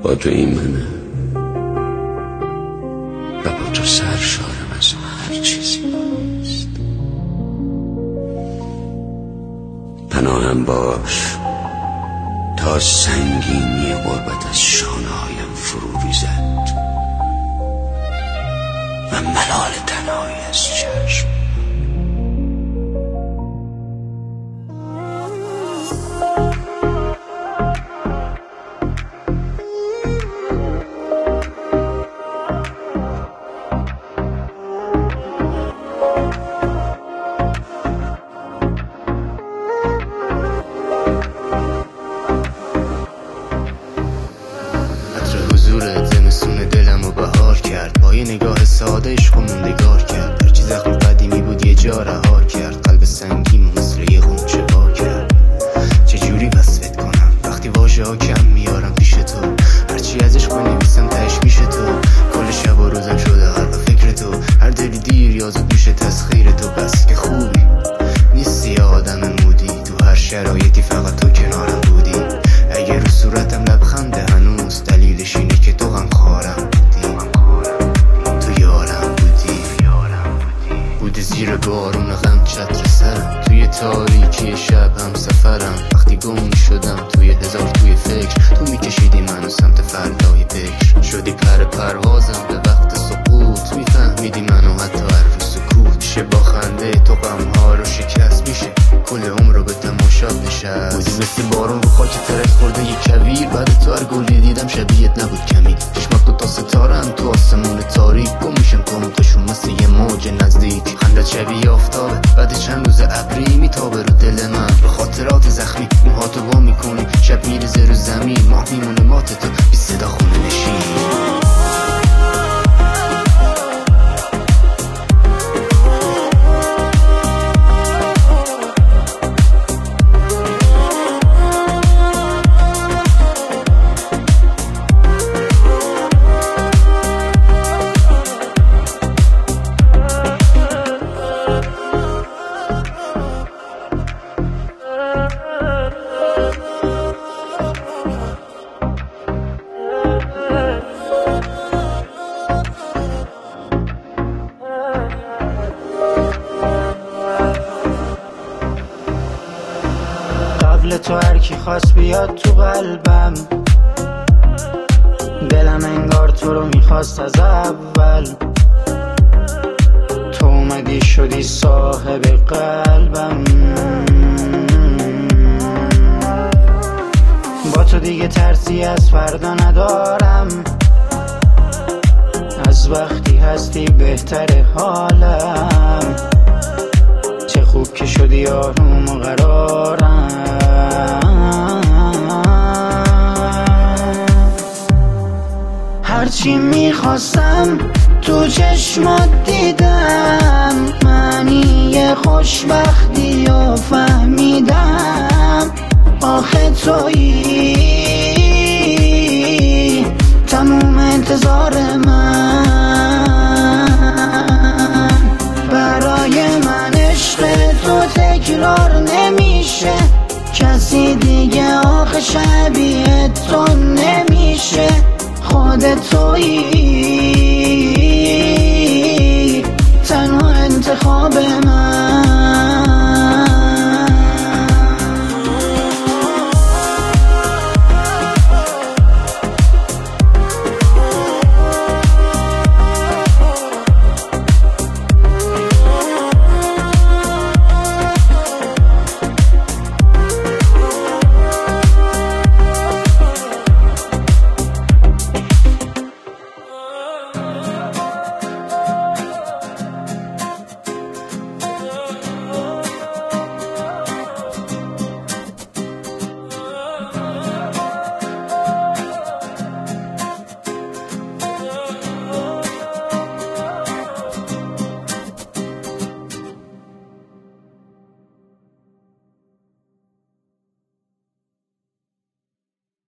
با تو ایمنه و با تو سرشارم از هر چیزی نیست. پناهم باش تا سنگینی غربت از شانه‌هایم فرو ریزد و ملال تنهایی از چشم. زمستون دلم رو بهار کرد، با یه نگاه ساده عشق و موندگار کرد. هرچی زخم قدیمی بود یه جا رها کرد، قلب سنگیم مثل یه غنچه وا کرد. چجوری وصفت کنم وقتی واژه ها کم میارم پیش تو، هرچی از عشق بنویسم تهش میشه تو. کل شب و روزم شده غرق فکر تو، هر دلی دیر یا زود میشه تسخیر تو. بس که خوبی نیستی آدم مودی، تو هر شرایطی فقط تو کنارم بودی. اگه رو صورتم لبخنده هنوز، دلیلش اینه که تو غمخوارم بودی. تو یارم بودی زیر بارون غم چتر سرم، توی تاریکی شب هم سفرم. وقتی گم شدم توی هزار توی فکر، تو میکشیدی منو سمت فردای بکر. شدی پروازم به وقت سقوط، میفهمیدی منو حتی هر روز سکوت. میشه با خنده تو غمها رو شکست، میشه کل عمر رو به تماشات نشست. بودی مثل بارون رو خاک ترک خورده یه کویر، بعد تو هر گلی دیدم شبیهت نبود کمی. چشمات دو تا ستارن تو آسمون تاریک، گم میشم کاموتاشون مثل یه موج نزدیک. خندت شبیه آفتابه بعد چند روز ابری، میتابه رو دل من به خاطرات زخمی. موهاتو وا میکنی شب میریزه رو زمین، ماه میمونه مات تو بی صدا خونه نشین. قبل تو هر کی خواست بیاد تو قلبم، دلم انگار تو رو میخواست از اول. تو اومدی شدی صاحب قلبم، با تو دیگه ترسی از فردا ندارم. از وقتی هستی بهتر حالم، چه خوب که شدی آروم و قرارم. هرچی میخواستم تو چشمات دیدم، معنی خوشبختی و فهمیدم. آخه تویی تموم انتظار من، برای من عشق تو تکرار نمیشه. کسی دیگه آخه شبیه تو نمیشه. خودت تویی تنها انتخاب من.